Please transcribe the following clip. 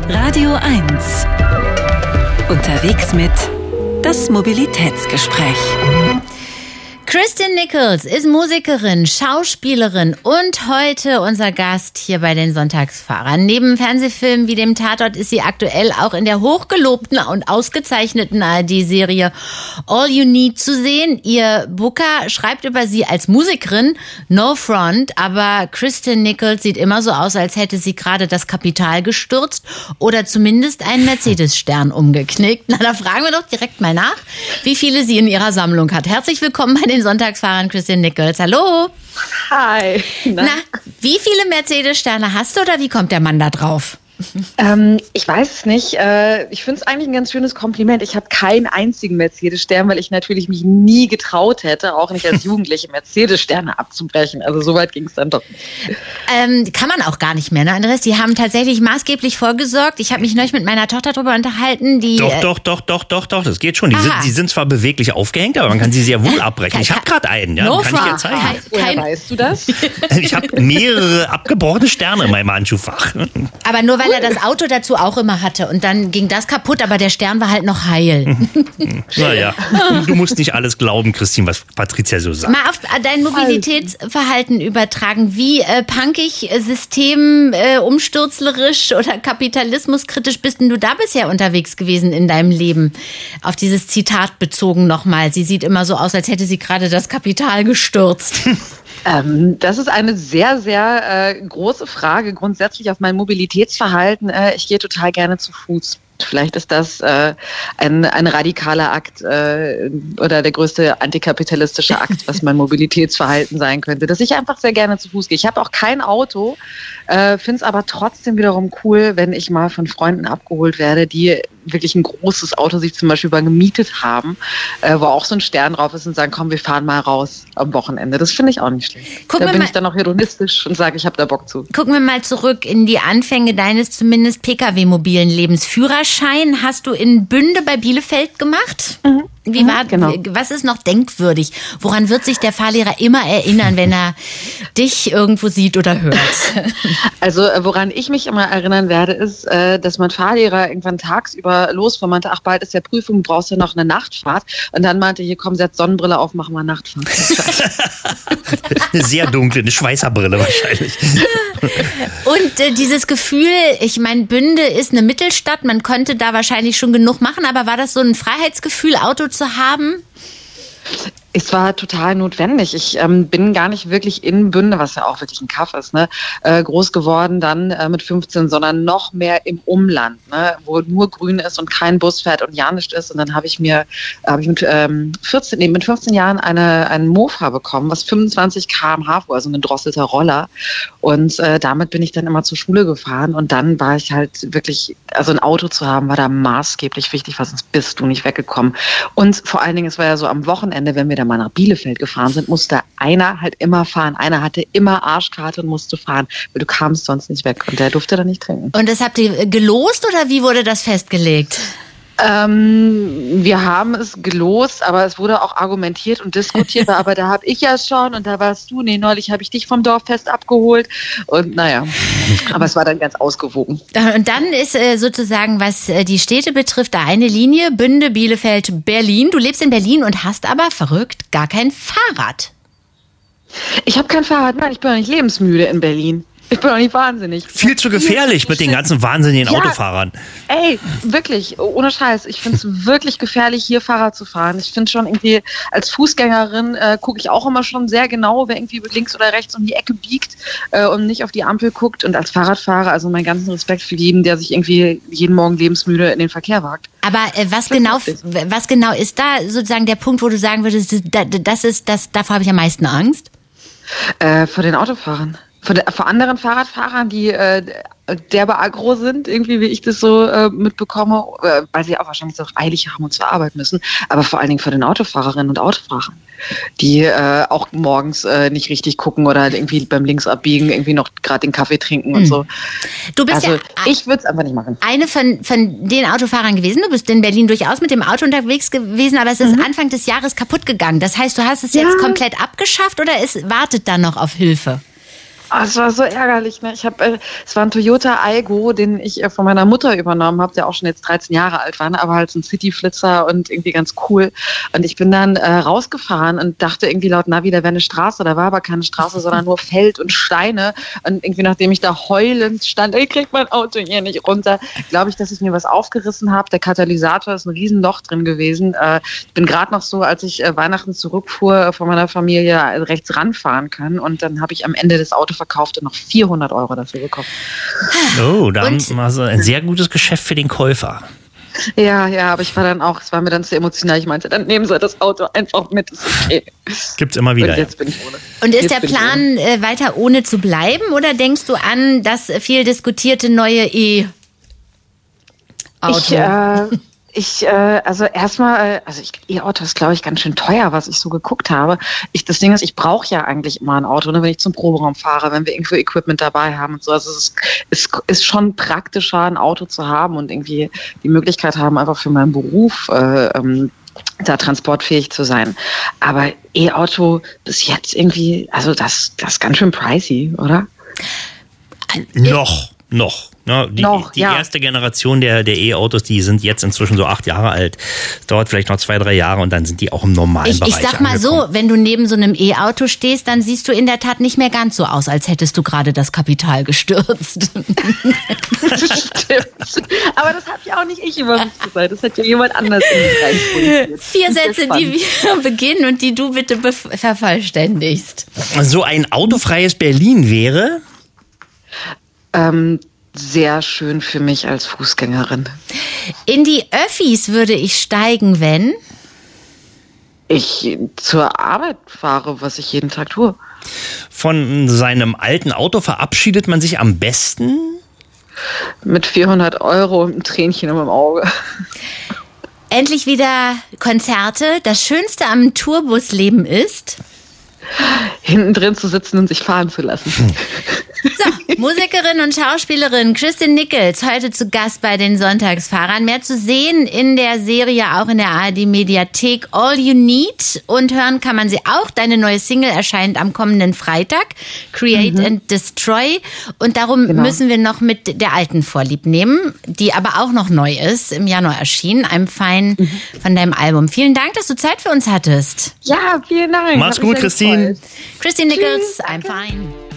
Radio 1. Unterwegs mit das Mobilitätsgespräch. Kristin Nichols ist Musikerin, Schauspielerin und heute unser Gast hier bei den Sonntagsfahrern. Neben Fernsehfilmen wie dem Tatort ist sie aktuell auch in der hochgelobten und ausgezeichneten ARD-Serie All You Need zu sehen. Ihr Booker schreibt über sie als Musikerin, no front, aber Kristin Nichols sieht immer so aus, als hätte sie gerade das Kapital gestürzt oder zumindest einen Mercedes-Stern umgeknickt. Na, da fragen wir doch direkt mal nach, wie viele sie in ihrer Sammlung hat. Herzlich willkommen bei den Sonntagsfahrern, Kristin Nichols. Hallo. Hi. Na, wie viele Mercedes-Sterne hast du oder wie kommt der Mann da drauf? Ich weiß es nicht. Ich finde es eigentlich ein ganz schönes Kompliment. Ich habe keinen einzigen Mercedes-Stern, weil ich natürlich mich nie getraut hätte, auch nicht als Jugendliche Mercedes-Sterne abzubrechen. Also so weit ging es dann doch nicht. Kann man auch gar nicht mehr, ne, Andres? Die haben tatsächlich maßgeblich vorgesorgt. Ich habe mich neulich mit meiner Tochter darüber unterhalten. Doch, das geht schon. Die sind zwar beweglich aufgehängt, aber man kann sie sehr wohl abbrechen. Ich habe gerade einen, ja, kann ich dir zeigen. Woher weißt du das? Ich habe mehrere abgebrochene Sterne in meinem Handschuhfach. Aber nur weil er das Auto dazu auch immer hatte und dann ging das kaputt, aber der Stern war halt noch heil. Naja, du musst nicht alles glauben, Christine, was Patricia so sagt. Mal auf dein Mobilitätsverhalten übertragen. Wie punkig, systemumstürzlerisch oder kapitalismuskritisch bist denn du da bisher unterwegs gewesen in deinem Leben? Auf dieses Zitat bezogen nochmal. Sie sieht immer so aus, als hätte sie gerade das Kapital gestürzt. Das ist eine sehr, sehr große Frage grundsätzlich auf mein Mobilitätsverhalten. Ich gehe total gerne zu Fuß. Vielleicht ist das ein radikaler Akt oder der größte antikapitalistische Akt, was mein Mobilitätsverhalten sein könnte, dass ich einfach sehr gerne zu Fuß gehe. Ich habe auch kein Auto, finde es aber trotzdem wiederum cool, wenn ich mal von Freunden abgeholt werde, die wirklich ein großes Auto sich zum Beispiel mal gemietet haben, wo auch so ein Stern drauf ist und sagen, komm, wir fahren mal raus am Wochenende. Das finde ich auch nicht schlecht. Da bin ich dann auch hedonistisch und sage, ich habe da Bock zu. Gucken wir mal zurück in die Anfänge deines zumindest Pkw-mobilen Lebens. Führerschein hast du in Bünde bei Bielefeld gemacht? Mhm. Was ist noch denkwürdig? Woran wird sich der Fahrlehrer immer erinnern, wenn er dich irgendwo sieht oder hört? Also woran ich mich immer erinnern werde, ist, dass mein Fahrlehrer irgendwann tagsüber losfuhr, meinte, ach, bald ist ja Prüfung, du brauchst ja noch eine Nachtfahrt. Und dann meinte, hier komm, setz Sonnenbrille auf, machen wir Nachtfahrt. Eine sehr dunkle, eine Schweißerbrille wahrscheinlich. Und dieses Gefühl, ich meine, Bünde ist eine Mittelstadt, man konnte da wahrscheinlich schon genug machen, aber war das so ein Freiheitsgefühl, Auto zu haben? Es war total notwendig. Ich bin gar nicht wirklich in Bünde, was ja auch wirklich ein Kaff ist, ne, groß geworden dann mit 15, sondern noch mehr im Umland, ne, wo nur grün ist und kein Bus fährt und ja nichts ist. Und dann habe ich mit 15 Jahren einen Mofa bekommen, was 25 km/h fuhr, also ein gedrosselter Roller. Und damit bin ich dann immer zur Schule gefahren. Und dann war ich halt wirklich, also ein Auto zu haben, war da maßgeblich wichtig, weil sonst bist du nicht weggekommen. Und vor allen Dingen, es war ja so am Wochenende, wenn wir da mal nach Bielefeld gefahren sind, musste einer halt immer fahren. Einer hatte immer Arschkarte und musste fahren, weil du kamst sonst nicht weg und der durfte dann nicht trinken. Und das habt ihr gelost oder wie wurde das festgelegt? Wir haben es gelost, aber es wurde auch argumentiert und diskutiert, aber da habe ich ja schon und da warst du, neulich habe ich dich vom Dorffest abgeholt und naja, aber es war dann ganz ausgewogen. Und dann ist sozusagen, was die Städte betrifft, da eine Linie, Bünde, Bielefeld, Berlin. Du lebst in Berlin und hast aber, verrückt, gar kein Fahrrad. Ich habe kein Fahrrad, nein, ich bin auch nicht lebensmüde in Berlin. Ich bin auch nicht wahnsinnig. Viel zu gefährlich mit den ganzen wahnsinnigen Autofahrern. Ey, wirklich, ohne Scheiß. Ich finde es wirklich gefährlich, hier Fahrrad zu fahren. Ich finde schon irgendwie, als Fußgängerin gucke ich auch immer schon sehr genau, wer irgendwie links oder rechts um die Ecke biegt und nicht auf die Ampel guckt. Und als Fahrradfahrer, also meinen ganzen Respekt für jeden, der sich irgendwie jeden Morgen lebensmüde in den Verkehr wagt. Aber was genau ist da sozusagen der Punkt, wo du sagen würdest, davor habe ich am meisten Angst? Vor den Autofahrern. Vor anderen Fahrradfahrern, die derbe aggro sind, irgendwie, wie ich das so mitbekomme, weil sie auch wahrscheinlich so eilig haben und zur Arbeit müssen, aber vor allen Dingen für den Autofahrerinnen und Autofahrern, die auch morgens nicht richtig gucken oder irgendwie beim Linksabbiegen irgendwie noch gerade den Kaffee trinken und so. Du bist also ich würde es einfach nicht machen. Eine von den Autofahrern gewesen. Du bist in Berlin durchaus mit dem Auto unterwegs gewesen, aber es ist Anfang des Jahres kaputt gegangen. Das heißt, du hast es jetzt komplett abgeschafft oder es wartet dann noch auf Hilfe? Es war so ärgerlich. Ne? Es war ein Toyota Aygo, den ich von meiner Mutter übernommen habe, der auch schon jetzt 13 Jahre alt war, ne? Aber halt so ein City-Flitzer und irgendwie ganz cool. Und ich bin dann rausgefahren und dachte irgendwie laut Navi, da wäre eine Straße. Da war aber keine Straße, sondern nur Feld und Steine. Und irgendwie nachdem ich da heulend stand, ich krieg mein Auto hier nicht runter, glaube ich, dass ich mir was aufgerissen habe. Der Katalysator ist ein Riesenloch drin gewesen. Ich bin gerade noch so, als ich Weihnachten zurückfuhr, von meiner Familie rechts ranfahren können. Und dann habe ich am Ende des Autos verkauft und noch 400 € dafür bekommen. Oh, dann war so ein sehr gutes Geschäft für den Käufer. Ja, aber es war mir dann zu emotional. Ich meinte, dann nehmen Sie das Auto einfach mit, ist okay. Gibt's immer wieder. Und jetzt bin ich ohne. Und ist der Plan, weiter ohne zu bleiben, oder denkst du an das viel diskutierte neue E-Auto? E-Auto ist, glaube ich, ganz schön teuer, was ich so geguckt habe. Das Ding ist, ich brauche ja eigentlich immer ein Auto, ne, wenn ich zum Proberaum fahre, wenn wir irgendwo Equipment dabei haben und so. Also es ist schon praktischer, ein Auto zu haben und irgendwie die Möglichkeit haben, einfach für meinen Beruf da transportfähig zu sein. Aber E-Auto bis jetzt irgendwie, also das ist ganz schön pricey, oder? Noch. Ja, die erste Generation der E-Autos, die sind jetzt inzwischen so 8 Jahre alt. Das dauert vielleicht noch 2-3 Jahre und dann sind die auch im normalen Bereich Ich sag mal angekommen. so, wenn du neben so einem E-Auto stehst, dann siehst du in der Tat nicht mehr ganz so aus, als hättest du gerade das Kapital gestürzt. Stimmt. Aber das hat ja auch nicht ich über mich gesagt. Das hat ja jemand anders in mich reinprojiziert. 4 Sätze, die wir beginnen und die du bitte vervollständigst. So ein autofreies Berlin wäre? Sehr schön für mich als Fußgängerin. In die Öffis würde ich steigen, wenn ich zur Arbeit fahre, was ich jeden Tag tue. Von seinem alten Auto verabschiedet man sich am besten? Mit 400 € und einem Tränchen im Auge. Endlich wieder Konzerte. Das Schönste am Tourbusleben ist? Hinten drin zu sitzen und sich fahren zu lassen. So, Musikerin und Schauspielerin Kristin Nichols, heute zu Gast bei den Sonntagsfahrern. Mehr zu sehen in der Serie, auch in der ARD-Mediathek All You Need. Und hören kann man sie auch. Deine neue Single erscheint am kommenden Freitag, Create and Destroy. Und darum müssen wir noch mit der alten Vorlieb nehmen, die aber auch noch neu ist, im Januar erschienen, I'm Fine von deinem Album. Vielen Dank, dass du Zeit für uns hattest. Ja, vielen Dank. Mach's gut, Christine. Kristin Nichols, I'm Fine.